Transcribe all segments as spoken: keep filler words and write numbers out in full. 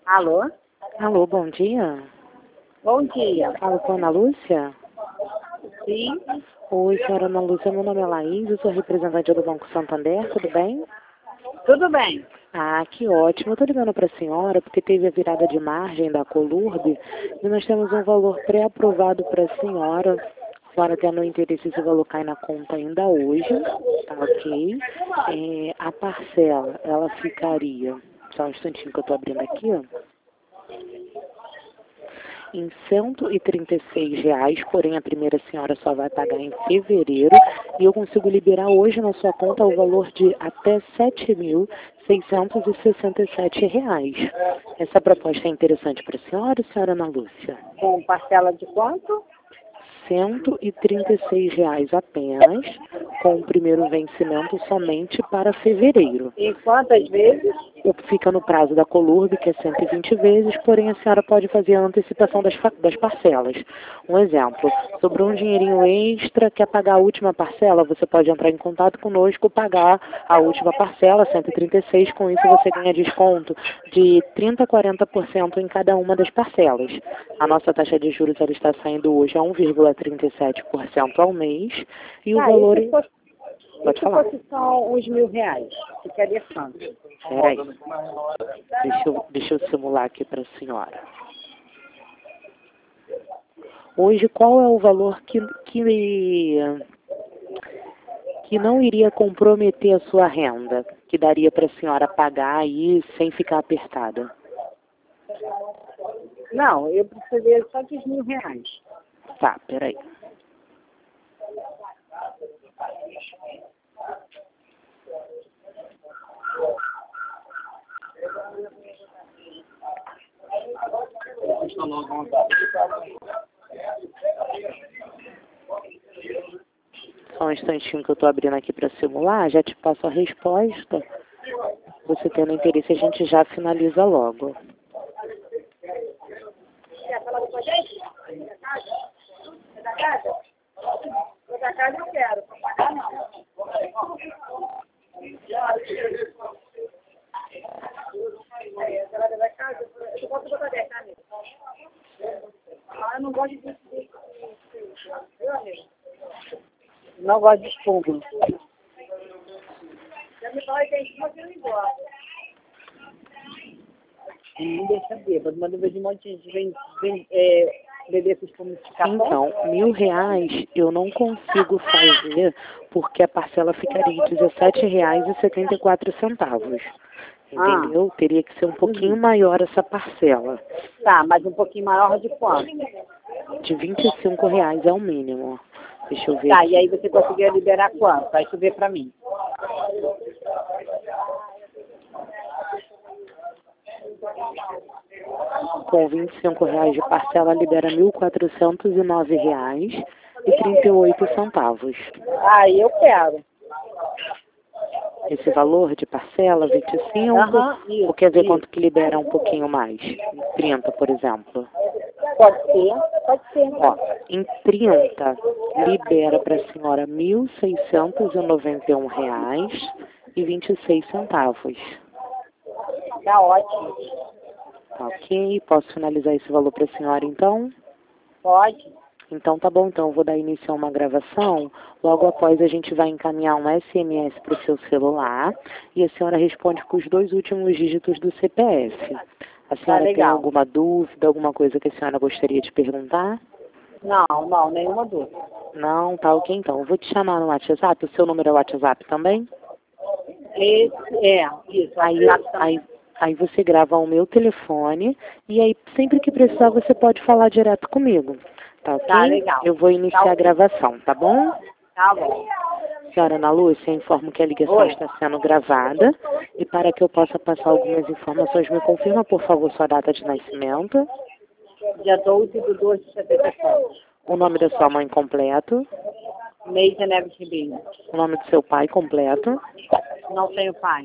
Alô? Alô, bom dia. Bom dia. Falo com a Ana Lúcia? Sim, Oi, senhora Ana Lúcia, meu nome é Laís, eu sou representante do Banco Santander, tudo bem? tudo bem. Ah, que ótimo. Eu estou ligando para a senhora porque teve a virada de margem da Colurb e nós temos um valor pré-aprovado para a senhora. A senhora tendo interesse, esse valor cai na conta ainda hoje, tá ok? É, a parcela, ela ficaria, só um instantinho que eu estou abrindo aqui, ó. Em cento e trinta e seis reais, porém a primeira senhora só vai pagar em fevereiro e eu consigo liberar hoje na sua conta o valor de até sete mil seiscentos e sessenta e sete reais. Essa proposta é interessante para a senhora, senhora Ana Lúcia? Com parcela de quanto? cento e trinta e seis reais apenas, com o primeiro vencimento somente para fevereiro. E quantas vezes? Fica no prazo da Colurb, que é cento e vinte vezes, porém a senhora pode fazer a antecipação das, das parcelas. Um exemplo, sobrou um dinheirinho extra, quer pagar a última parcela, você pode entrar em contato conosco, pagar a última parcela, cento e trinta e seis, com isso você ganha desconto de trinta a quarenta por cento em cada uma das parcelas. A nossa taxa de juros ela está saindo hoje a um vírgula trinta e sete por cento ao mês, e o Ah, valor... e se fosse, Pode e se falar. fosse só uns mil reais? Ficaria quanto? Peraí. Deixa eu, deixa eu simular aqui para a senhora. Hoje, qual é o valor que, que, que não iria comprometer a sua renda? Que daria para a senhora pagar aí sem ficar apertada? Não, eu precisaria só de mil reais. Tá, peraí. Só um instantinho que eu estou abrindo aqui para simular, já te passo a resposta. Você tendo interesse, a gente já finaliza logo. Quer falar com a gente? Da casa? Da casa eu quero, pra pagar não. Da casa, eu posso botar dez, tá, amigo? Ah, eu não gosto de Meu amigo? Não gosto de espuma. Já me fala que é espuma que eu não gosto. Não deixa bêbado, mas eu vejo um monte de gente vem, vem, é, beber com espuma de café. Então, mil reais eu não consigo fazer porque a parcela ficaria de dezessete reais e setenta e quatro centavos. Entendeu? Ah. Teria que ser um pouquinho Uhum. maior essa parcela. Tá, mas um pouquinho maior de quanto? De vinte e cinco reais é o mínimo. Deixa eu ver Tá, aqui. e aí você conseguiria liberar quanto? Aí tu vê pra mim. Com vinte e cinco reais de parcela, libera mil quatrocentos e nove reais e trinta e oito centavos. Aí eu quero. Esse valor de parcela, vinte e cinco, Aham, isso, ou quer ver isso. quanto que libera um pouquinho mais? trinta, por exemplo. Pode ser, pode ser. Ó, em trinta, libera para a senhora mil seiscentos e noventa e um reais e vinte e seis centavos. Tá ótimo. Tá ok? Posso finalizar esse valor para a senhora, então? Pode. Então tá bom, então eu vou dar início a uma gravação. Logo após a gente vai encaminhar um S M S para o seu celular e a senhora responde com os dois últimos dígitos do C P F. A senhora Tá tem legal. alguma dúvida, alguma coisa que a senhora gostaria de perguntar? Não, não, nenhuma dúvida. Não, tá ok então. Eu vou te chamar no WhatsApp. O seu número é WhatsApp também? Esse, é, isso. Aí, aí, aí você grava o meu telefone e aí sempre que precisar você pode falar direto comigo. Tá ok? Tá legal. Eu vou iniciar Tá a gravação, tá bom? Tá bom. Senhora Ana Lúcia, informo que a ligação Oi. está sendo gravada e para que eu possa passar algumas informações, me confirma, por favor, sua data de nascimento, Dia doze de dois de setenta e sete. o nome da sua mãe completo, Neide Neves Ribinho. o nome do seu pai completo, Não tenho pai.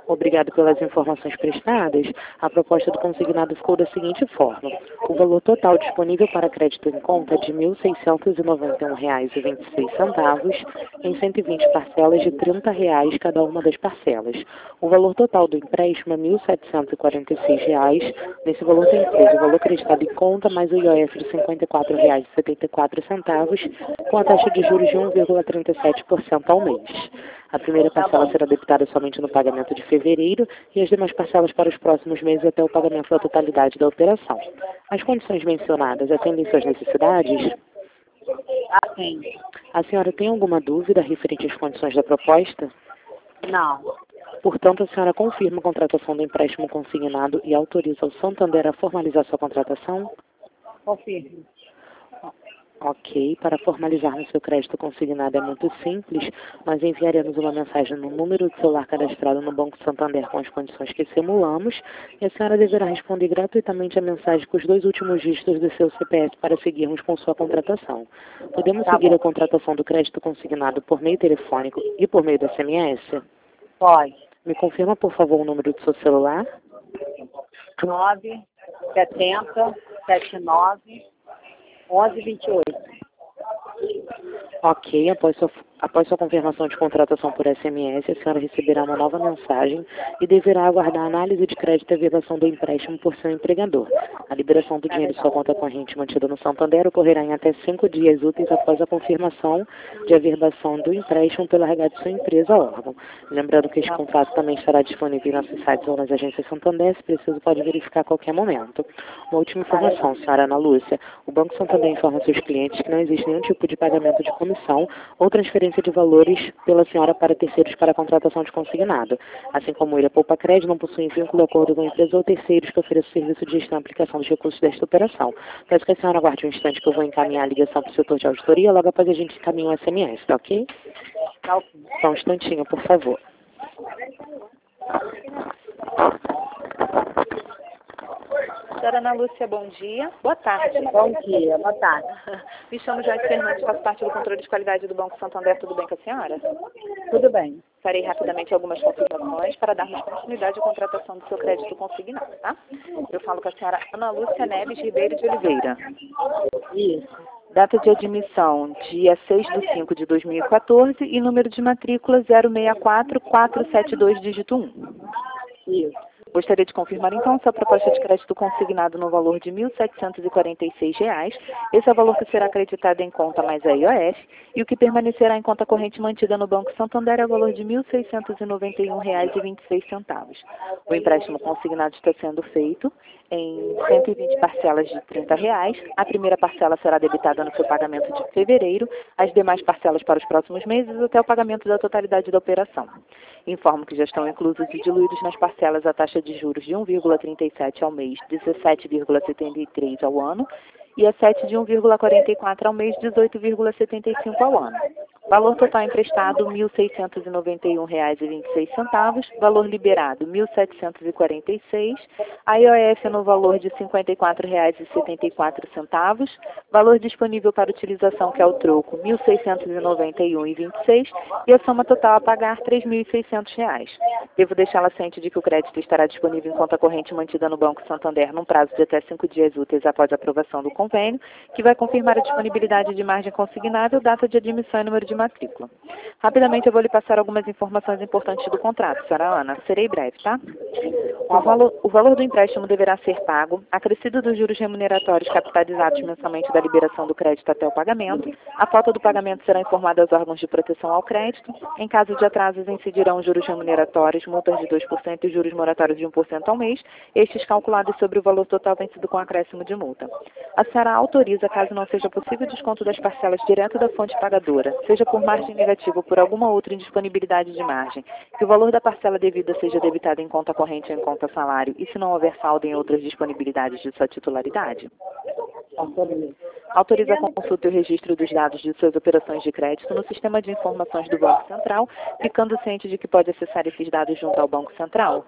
Obrigado pelas informações prestadas. A proposta do consignado ficou da seguinte forma. O valor total disponível para crédito em conta é de mil seiscentos e noventa e um reais e vinte e seis centavos em cento e vinte parcelas de trinta reais cada uma das parcelas. O valor total do empréstimo é mil setecentos e quarenta e seis reais. Nesse valor tem incluso o valor acreditado em conta mais o I O F de cinquenta e quatro reais e setenta e quatro centavos com a taxa de juros de um vírgula trinta e sete por cento ao mês. A primeira parcela será debitada somente no pagamento de fevereiro e as demais parcelas para os próximos meses até o pagamento da totalidade da operação. As condições mencionadas atendem suas necessidades? Atende. A senhora tem alguma dúvida referente às condições da proposta? Não. Portanto, a senhora confirma a contratação do empréstimo consignado e autoriza o Santander a formalizar sua contratação? Confirmo. Ok, para formalizarmos seu crédito consignado é muito simples. Nós enviaremos uma mensagem no número de celular cadastrado no Banco Santander com as condições que simulamos e a senhora deverá responder gratuitamente a mensagem com os dois últimos dígitos do seu C P F para seguirmos com sua contratação. Podemos Tá seguir bom. a contratação do crédito consignado por meio telefônico e por meio do S M S? Pode. Me confirma, por favor, o número do seu celular? nove setenta setenta e nove onze vinte e oito. Ok, após sua, após sua confirmação de contratação por S M S, a senhora receberá uma nova mensagem e deverá aguardar a análise de crédito e a vedação do empréstimo por seu empregador. A liberação do dinheiro de sua conta corrente mantida no Santander ocorrerá em até cinco dias úteis após a confirmação de averbação do empréstimo pela R H de sua empresa ou órgão. Lembrando que este contrato também estará disponível em nossos sites ou nas agências Santander, se preciso pode verificar a qualquer momento. Uma última informação, senhora Ana Lúcia. O Banco Santander informa seus clientes que não existe nenhum tipo de pagamento de comissão ou transferência de valores pela senhora para terceiros para a contratação de consignado. Assim como ele, a Poupa Crédito não possui vínculo, acordo com a empresa ou terceiros que ofereçam serviço de gestão e aplicação dos recursos desta operação. Peço que a senhora aguarde um instante que eu vou encaminhar a ligação para o setor de auditoria, logo após a gente encaminhar um S M S, tá ok? Tá ok. Só um instantinho, por favor. Senhora Ana Lúcia, bom dia. Boa tarde. Bom dia, boa tarde. Me chamo Joyce Fernandes, faço parte do controle de qualidade do Banco Santander. Tudo bem com a senhora? Tudo bem. Farei rapidamente algumas confirmações para darmos continuidade à contratação do seu crédito consignado, tá? Eu falo com a senhora Ana Lúcia Neves Ribeiro de Oliveira. Isso. Data de admissão, dia seis de cinco de dois mil e quatorze e número de matrícula zero seis quatro quatro sete dois, dígito um. Isso. Gostaria de confirmar, então, sua proposta de crédito consignado no valor de mil setecentos e quarenta e seis reais. Esse é o valor que será acreditado em conta mais a I O F, e o que permanecerá em conta corrente mantida no Banco Santander é o valor de mil seiscentos e noventa e um reais e vinte e seis centavos. O empréstimo consignado está sendo feito em cento e vinte parcelas de trinta reais. A primeira parcela será debitada no seu pagamento de fevereiro, as demais parcelas para os próximos meses até o pagamento da totalidade da operação. Informo que já estão inclusos e diluídos nas parcelas a taxa de juros de um vírgula trinta e sete ao mês, dezessete vírgula setenta e três ao ano, e a sete de um vírgula quarenta e quatro ao mês, dezoito vírgula setenta e cinco ao ano. Valor total emprestado, mil seiscentos e noventa e um reais e vinte e seis centavos. Valor liberado, mil setecentos e quarenta e seis. A I O F no valor de cinquenta e quatro reais e setenta e quatro centavos. Valor disponível para utilização, que é o troco, mil seiscentos e noventa e um reais e vinte e seis centavos. E a soma total a pagar, três mil e seiscentos reais. Devo deixá-la ciente de que o crédito estará disponível em conta corrente mantida no Banco Santander num prazo de até cinco dias úteis após a aprovação do convênio, que vai confirmar a disponibilidade de margem consignável, data de admissão e número de matrícula. Rapidamente eu vou lhe passar algumas informações importantes do contrato, senhora Ana. Serei breve, tá? O valor, o valor do empréstimo deverá ser pago, acrescido dos juros remuneratórios capitalizados mensalmente da liberação do crédito até o pagamento. A falta do pagamento será informada aos órgãos de proteção ao crédito. Em caso de atrasos, incidirão juros remuneratórios, multas de dois por cento e juros moratórios de um por cento ao mês, estes calculados sobre o valor total vencido com acréscimo de multa. A senhora autoriza, caso não seja possível desconto das parcelas direto da fonte pagadora, seja por margem negativa ou por alguma outra indisponibilidade de margem, que o valor da parcela devida seja debitado em conta corrente ou em conta salário, e se não houver saldo em outras disponibilidades de sua titularidade? Autoriza. Autoriza a consulta e o registro dos dados de suas operações de crédito no sistema de informações do Banco Central, ficando ciente de que pode acessar esses dados junto ao Banco Central?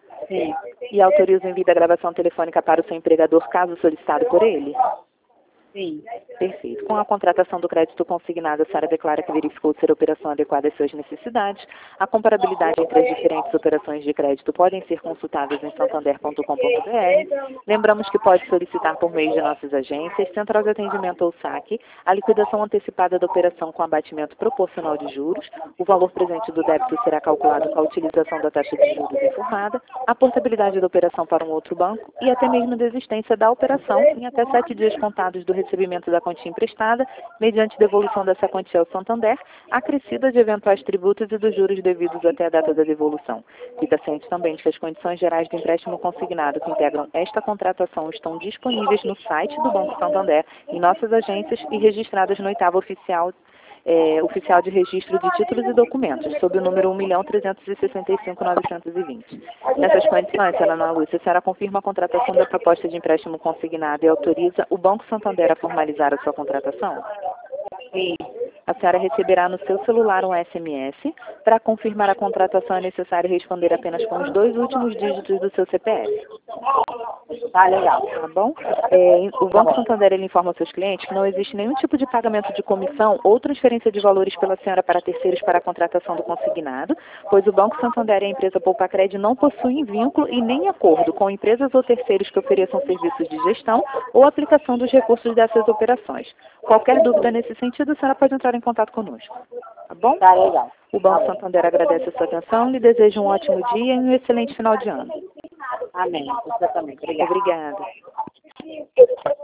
Sim. E autoriza o envio da gravação telefônica para o seu empregador, caso solicitado por ele? Sim. Perfeito. Com a contratação do crédito consignado, a senhora declara que verificou ser a operação adequada às suas necessidades. A comparabilidade entre as diferentes operações de crédito podem ser consultadas em santander ponto com ponto br. Lembramos que pode solicitar por meio de nossas agências, central de atendimento ou saque, a liquidação antecipada da operação com abatimento proporcional de juros. O valor presente do débito será calculado com a utilização da taxa de juros informada, a portabilidade da operação para um outro banco e até mesmo a desistência da operação em até sete dias contados do recebimento da quantia emprestada, mediante devolução dessa quantia ao Santander, acrescida de eventuais tributos e dos juros devidos até a data da devolução. Fica ciente também de que as condições gerais do empréstimo consignado que integram esta contratação estão disponíveis no site do Banco Santander, em nossas agências e registradas no oitavo oficial É, oficial de registro de títulos e documentos, sob o número um milhão trezentos e sessenta e cinco mil novecentos e vinte. Nessas condições, Ana Lúcia, a senhora confirma a contratação da proposta de empréstimo consignado e autoriza o Banco Santander a formalizar a sua contratação? Sim. A senhora receberá no seu celular um S M S. Para confirmar a contratação é necessário responder apenas com os dois últimos dígitos do seu C P F. Tá legal. Tá bom? É, o Banco Santander ele informa aos seus clientes que não existe nenhum tipo de pagamento de comissão ou transferência de valores pela senhora para terceiros para a contratação do consignado, pois o Banco Santander e a empresa Poupacred não possuem vínculo e nem acordo com empresas ou terceiros que ofereçam serviços de gestão ou aplicação dos recursos dessas operações. Qualquer dúvida nesse sentido, a senhora pode entrar em contato conosco. Tá bom? Tá legal. O Banco Santander agradece a sua atenção, lhe deseja um ótimo dia e um excelente final de ano. Amém. Você também. Obrigada. Obrigada.